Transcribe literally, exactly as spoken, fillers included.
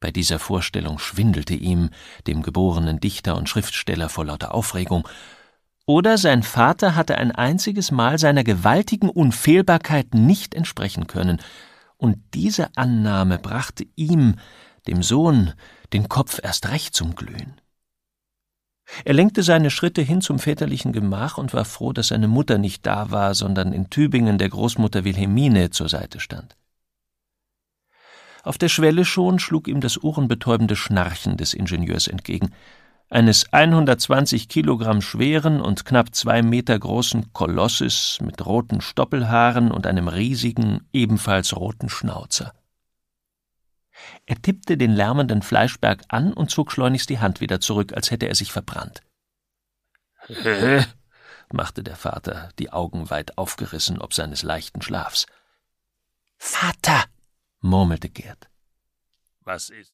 Bei dieser Vorstellung schwindelte ihm, dem geborenen Dichter und Schriftsteller, vor lauter Aufregung. Oder sein Vater hatte ein einziges Mal seiner gewaltigen Unfehlbarkeit nicht entsprechen können, und diese Annahme brachte ihm, dem Sohn, den Kopf erst recht zum Glühen. Er lenkte seine Schritte hin zum väterlichen Gemach und war froh, dass seine Mutter nicht da war, sondern in Tübingen der Großmutter Wilhelmine zur Seite stand. Auf der Schwelle schon schlug ihm das ohrenbetäubende Schnarchen des Ingenieurs entgegen, eines hundertzwanzig Kilogramm schweren und knapp zwei Meter großen Kolosses mit roten Stoppelhaaren und einem riesigen, ebenfalls roten Schnauzer. Er tippte den lärmenden Fleischberg an und zog schleunigst die Hand wieder zurück, als hätte er sich verbrannt. »Hä?« machte der Vater, die Augen weit aufgerissen ob seines leichten Schlafs. »Vater«, murmelte Gerd. »Was ist?«